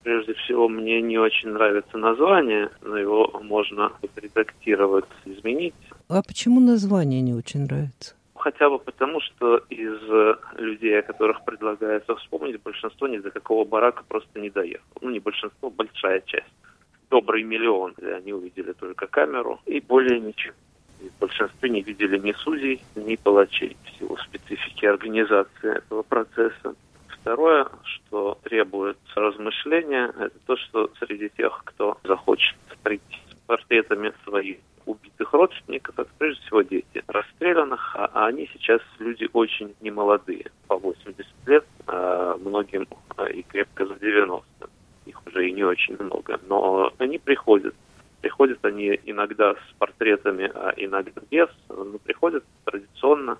Прежде всего, мне не очень нравится название, но его можно редактировать, изменить. А почему название не очень нравится? Хотя бы потому, что из людей, о которых предлагается вспомнить, большинство ни до какого барака просто не доехало. Не большинство, большая часть. Добрый миллион. Они увидели только камеру и более ничего. И в большинстве не видели ни судей, ни палачей в силу специфики организации этого процесса. Второе, что требует размышления, это то, что среди тех, кто захочет прийти с портретами своих убитых родственников, это прежде всего дети расстрелянных, а они сейчас люди очень немолодые, по 80 лет, многим и крепко за 90. Их уже и не очень много, но они приходят. Приходят они иногда с портретами, а иногда без, но приходят традиционно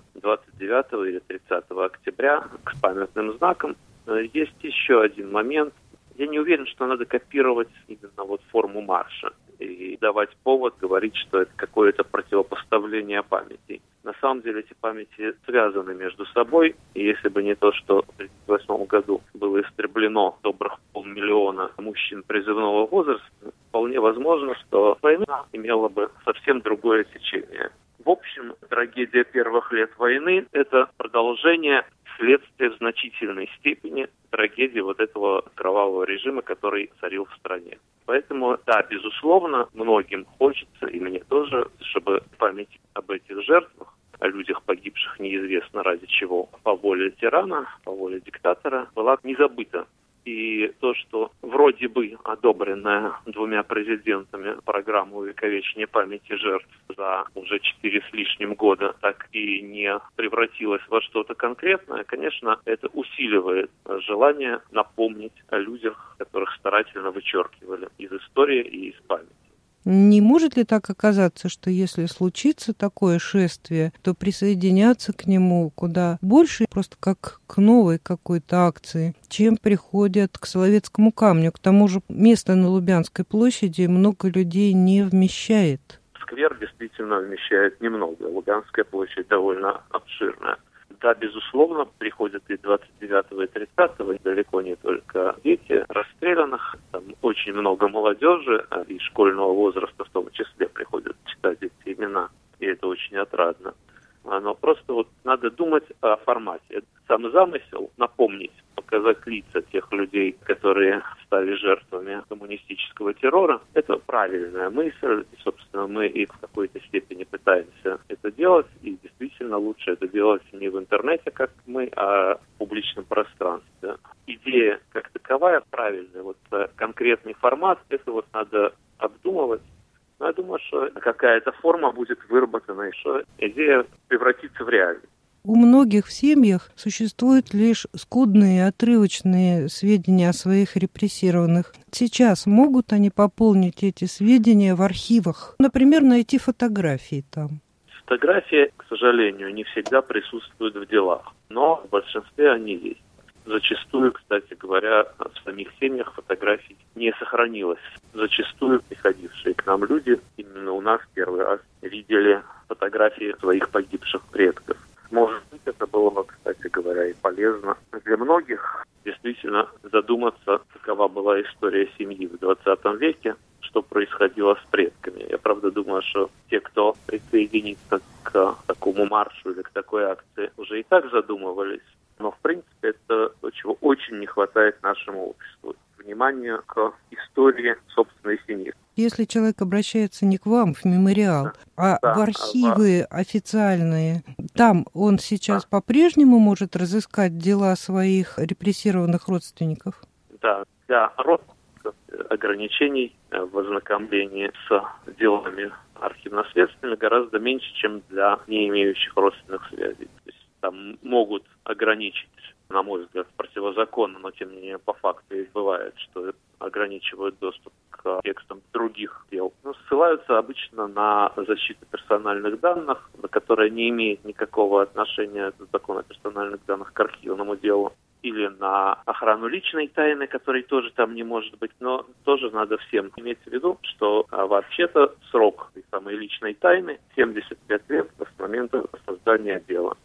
29 или 30 октября к памятным знакам. Есть еще один момент. Я не уверен, что надо копировать именно вот форму марша и давать повод говорить, что это какое-то противопоставление памятей. На самом деле эти памяти связаны между собой, и если бы не то, что в 1938 году было истреблено добрых 500 000 мужчин призывного возраста, вполне возможно, что война имела бы совсем другое течение. В общем, трагедия первых лет войны – это продолжение следствия в значительной степени трагедии вот этого кровавого режима, который царил в стране. Поэтому, да, безусловно, многим хочется, и мне тоже, чтобы память об этих жертвах, о людях, погибших неизвестно ради чего, по воле тирана, по воле диктатора, была не забыта. И то, что вроде бы одобренная 2 президентами программа увековечения памяти жертв за уже 4 с лишним года так и не превратилась во что-то конкретное, конечно, это усиливает желание напомнить о людях, которых старательно вычеркивали из истории и из памяти. Не может ли так оказаться, что если случится такое шествие, то присоединяться к нему куда больше, просто как к новой какой-то акции, чем приходят к Соловецкому камню? К тому же место на Лубянской площади много людей не вмещает. Сквер действительно вмещает немного. Лубянская площадь довольно обширная. Да, безусловно, приходят и 29-го, и 30-го, далеко не только дети расстрелянных. Там очень много молодежи и школьного возраста в том числе приходят читать эти имена, и это очень отрадно. Но просто вот надо думать о формате. Сам замысел напомнить, показать лица тех людей, которые стали жертвами коммунистического террора, это правильная мысль. И, собственно, мы и в какой-то степени пытаемся это делать. И действительно лучше это делать не в интернете, как мы, а в публичном пространстве. Идея как таковая правильная. Вот конкретный формат, это вот надо обдумывать. Но я думаю, что какая-то форма будет выработана, и что идея превратится в реальность. У многих в семьях существуют лишь скудные, отрывочные сведения о своих репрессированных. Сейчас могут они пополнить эти сведения в архивах? Например, найти фотографии там. Фотографии, к сожалению, не всегда присутствуют в делах, но в большинстве они есть. Зачастую, кстати говоря, в самих семьях фотографий не сохранилось. Зачастую приходившие к нам люди именно у нас первый раз видели фотографии своих погибших предков. Может быть, это было бы, кстати говоря, и полезно для многих действительно задуматься, какова была история семьи в 20 веке, что происходило с предками. Я, правда, думаю, что те, кто присоединится к такому маршу или к такой акции, уже и так задумывались. Но, в принципе, это то, чего очень не хватает нашему обществу. Внимание к истории собственной семьи. Если человек обращается не к вам, в мемориал, в архивы официальные, там он сейчас по-прежнему может разыскать дела своих репрессированных родственников? Да, для родственников ограничений в ознакомлении с делами архивно-следственными гораздо меньше, чем для не имеющих родственных связей. То есть там могут ограничить, на мой взгляд, противозаконно, но тем не менее по факту и бывает, что ограничивают доступ к текстам других дел. Но ссылаются обычно на защиту персональных данных, которая не имеет никакого отношения, этот закон о персональных данных, к архивному делу, или на охрану личной тайны, которой тоже там не может быть. Но тоже надо всем иметь в виду, что вообще-то срок этой самой личной тайны 75 лет с момента создания дела.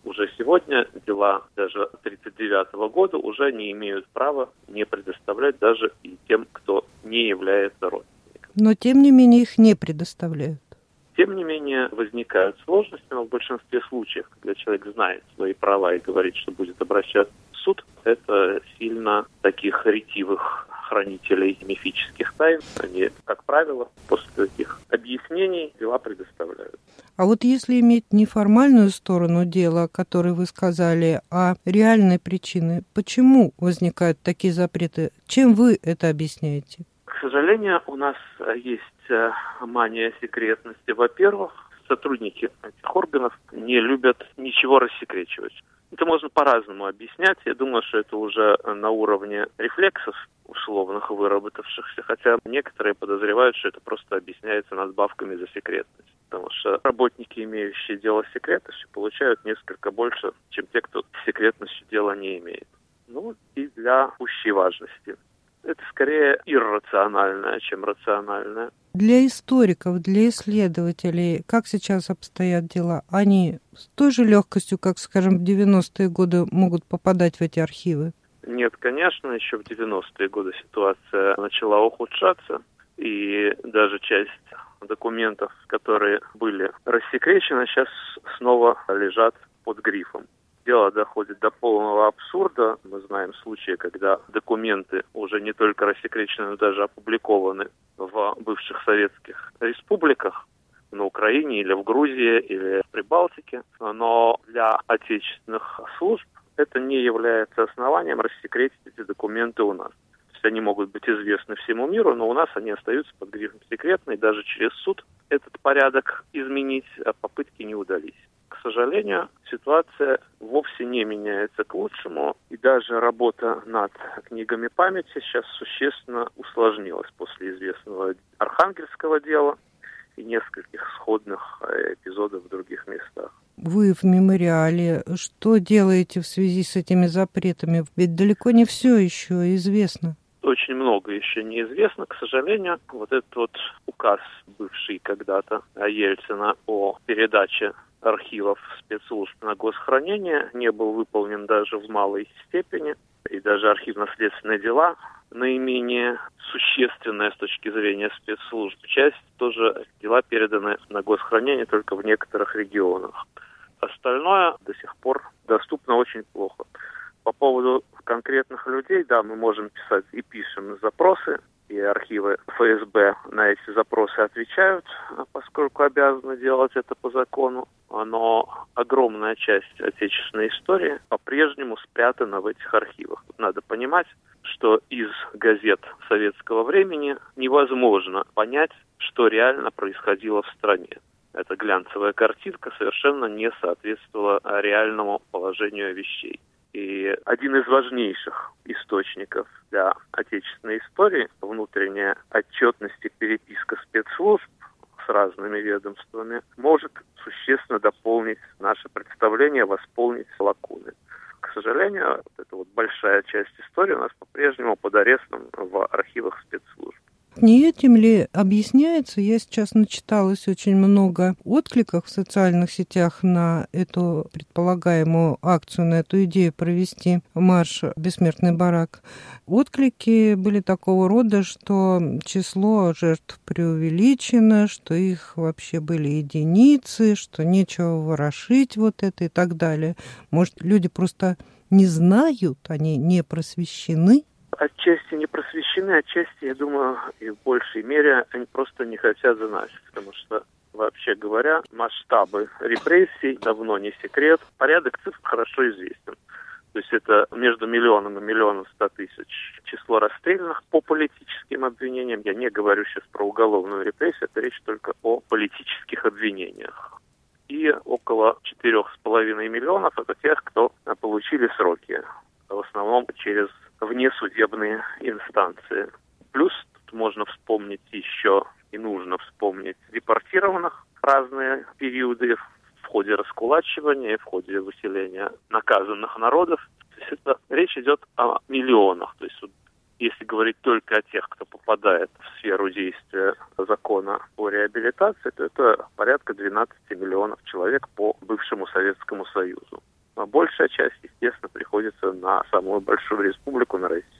Уже сегодня дела даже 1939 года уже не имеют права не предоставлять даже и тем, кто не является родственником. Но, тем не менее, их не предоставляют. Тем не менее, возникают сложности, но в большинстве случаев, когда человек знает свои права и говорит, что будет обращаться в суд, это сильно таких ретивых хранителей мифических тайн. Они, как правило, после таких объяснений дела предоставляют. А вот если иметь не формальную сторону дела, о которой вы сказали, а реальные причины, почему возникают такие запреты? Чем вы это объясняете? К сожалению, у нас есть мания секретности. Во-первых, сотрудники этих органов не любят ничего рассекречивать. Это можно по-разному объяснять. Я думаю, что это уже на уровне рефлексов условных выработавшихся, хотя некоторые подозревают, что это просто объясняется надбавками за секретность. Потому что работники, имеющие дело с секретностью, получают несколько больше, чем те, кто с секретностью дела не имеет. Ну и для пущей важности. Это скорее иррациональное, чем рациональное. Для историков, для исследователей, как сейчас обстоят дела? Они с той же легкостью, как, скажем, в 90-е годы могут попадать в эти архивы? Нет, конечно, еще в 90-е годы ситуация начала ухудшаться, и даже часть документов, которые были рассекречены, сейчас снова лежат под грифом. Дело доходит до полного абсурда. Мы знаем случаи, когда документы уже не только рассекречены, но даже опубликованы в бывших советских республиках, на Украине или в Грузии или в Прибалтике. Но для отечественных служб это не является основанием рассекретить эти документы у нас. То есть они могут быть известны всему миру, но у нас они остаются под грифом секретно, и даже через суд этот порядок изменить попытки не удались. К сожалению, ситуация вовсе не меняется к лучшему, и даже работа над книгами памяти сейчас существенно усложнилась после известного Архангельского дела и нескольких сходных эпизодов в других местах. Вы в мемориале что делаете в связи с этими запретами? Ведь далеко не все еще известно. Очень много еще неизвестно, к сожалению. Вот этот вот указ, бывший когда-то Ельцина о передаче архивов спецслужб на госхранение, не был выполнен даже в малой степени. И даже архивно-следственные дела, наименее существенная с точки зрения спецслужб часть, тоже дела переданы на госхранение только в некоторых регионах. Остальное до сих пор доступно очень плохо. По поводу конкретных людей, да, мы можем писать и пишем запросы, и архивы ФСБ на эти запросы отвечают, поскольку обязаны делать это по закону. Но огромная часть отечественной истории по-прежнему спрятана в этих архивах. Надо понимать, что из газет советского времени невозможно понять, что реально происходило в стране. Эта глянцевая картинка совершенно не соответствовала реальному положению вещей. И один из важнейших источников для отечественной истории – внутренняя отчетность и переписка спецслужб с разными ведомствами – может существенно дополнить наше представление, восполнить лакуны. К сожалению, вот эта вот большая часть истории у нас по-прежнему под арестом в архивах спецслужб. Не этим ли объясняется? Я сейчас начиталась очень много откликов в социальных сетях на эту предполагаемую акцию, на эту идею провести марш «Бессмертный барак». Отклики были такого рода, что число жертв преувеличено, что их вообще были единицы, что нечего ворошить вот это и так далее. Может, люди просто не знают, они не просвещены? Отчасти не просвещены, отчасти, я думаю, и в большей мере они просто не хотят знать, потому что, вообще говоря, масштабы репрессий давно не секрет. Порядок цифр хорошо известен. То есть это между 1 миллионом и 1 100 000 число расстрелянных по политическим обвинениям. Я не говорю сейчас про уголовную репрессию, это речь только о политических обвинениях. И около 4,5 миллионов это тех, кто получили сроки, в основном через внесудебные инстанции. Плюс тут можно вспомнить еще и нужно вспомнить депортированных в разные периоды в ходе раскулачивания, в ходе выселения наказанных народов. То есть это речь идет о миллионах. То есть если говорить только о тех, кто попадает в сферу действия закона о реабилитации, то это порядка 12 миллионов человек по бывшему Советскому Союзу. А большая часть, естественно, приходится на самую большую республику, на Россию.